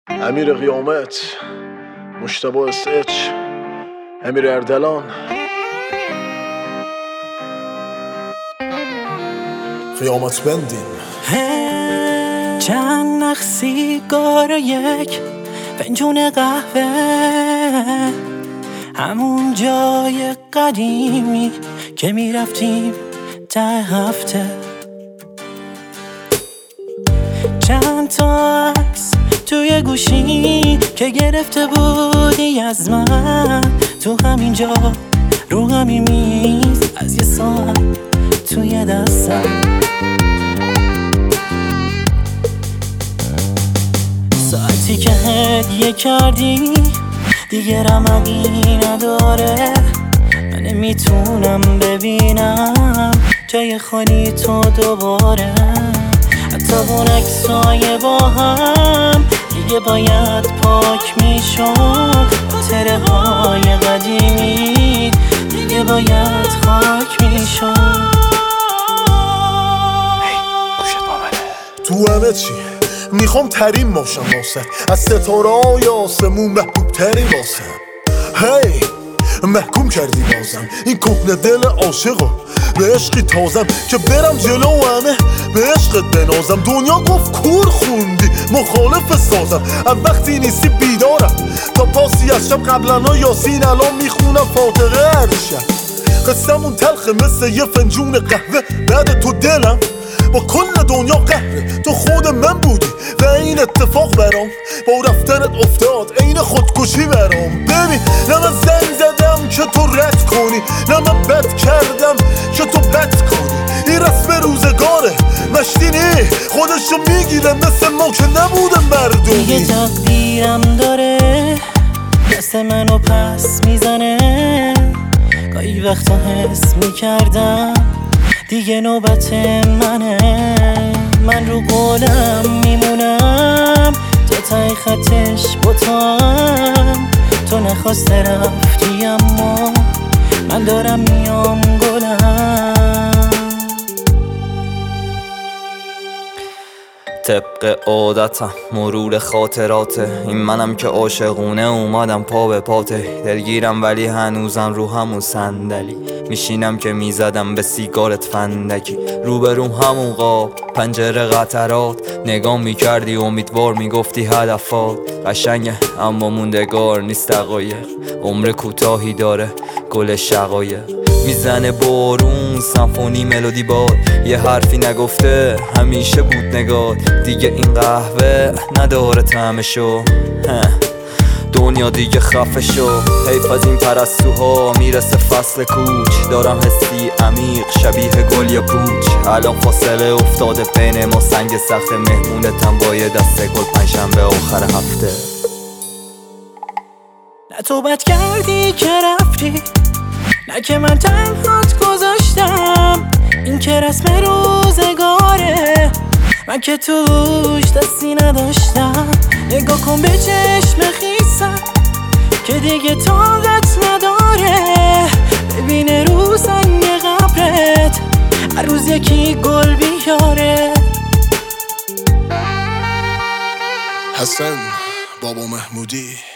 امیر قیامت، مجتبی SH، امیر اردلان. قیامت بندیم. چند نخ سیگار و یک فنجون قهوه، همون جای قدیمی که میرفتیم ته هفته. چند تا عکس توی گوشی که گرفته بودی از من، تو همین جا رو همین میز از یه ساعت توی دستم. ساعتی که هدیه کردی دیگه رمقی نداره، من نمیتونم ببینم جای خالی تو دوباره. حتی اون عکسای با هم دیگه باید پاک میشد، خاطره های قدیمی دیگه باید خاک میشد. تو همه چی میخوام ترین باشم واسه، از ستاره های آسمون محبوب ترین واسه. هی محکوم کردی بازم این کهنه دل عاشقو به عشقی تازم که برم جلو همه به عشقت بنازم. دنیا گفت کور خوندی مخالف سازم، از وقتی نیستی بیدارم تا پاسی از شب. قبلنا یاسین الان میخونم فاتحه هر شب. قصمون تلخه مثل یه فنجون قهوه، بعد تو دلم با کل دنیا قهره. تو خود من بودی و این اتفاق برام با رفتنت افتاد عین خودکشی برام. ببین نه من زنگ زدم که تو رد کنی، نه من بد کردم که تو بد کنی. این رسم روزگاره مشتی نی خودشو میگیره مثل ما که نبودم مردمی. دیگه تقدیرم داره دست منو پس میزنه، گاهی وقتا حس میکردم دیگه نوبت منه. من رو قولم میمونم تا ته خطش با تو نخواسته رفتی، اما من دارم میام گلم. طبق عادتم مرور خاطراته، این منم که عاشقونه اومدم پا به پاته. دلگیرم ولی هنوزم رو همون صندلی میشینم که میزدم به سیگارت فندکی. روبروم همون قاب پنجره قطرات، نگاه میکردی امیدوار میگفتی هدفات. قشنگه اما موندگار نیست دقایق، عمر کوتاهی داره گل شقایق. میزنه بارون سمفونی ملودی باد، یه حرفی نگفته همیشه بود نگات. دیگه این قهوه نداره طعمشو، دنیا دیگه خفه شو. حیف از این پرستوها میرسه فصل کوچ، دارم حسی عمیق شبیه گل یا پوچ. الان فاصله افتاده بین ما سنگ سخت، مهمونتم با یه دسته گل پنجشنبه آخر هفته. نه تو بد کردی که رفتی، نه که من تنهات گذاشتم. این که رسم روزگاره من که توش دستی نداشتم. نگاه کن به چشم خیسم که دیگه طاقت نداره، ببینه رو سنگ قبرت هر روز یکی گل بیاره. حسن بابا محمودی.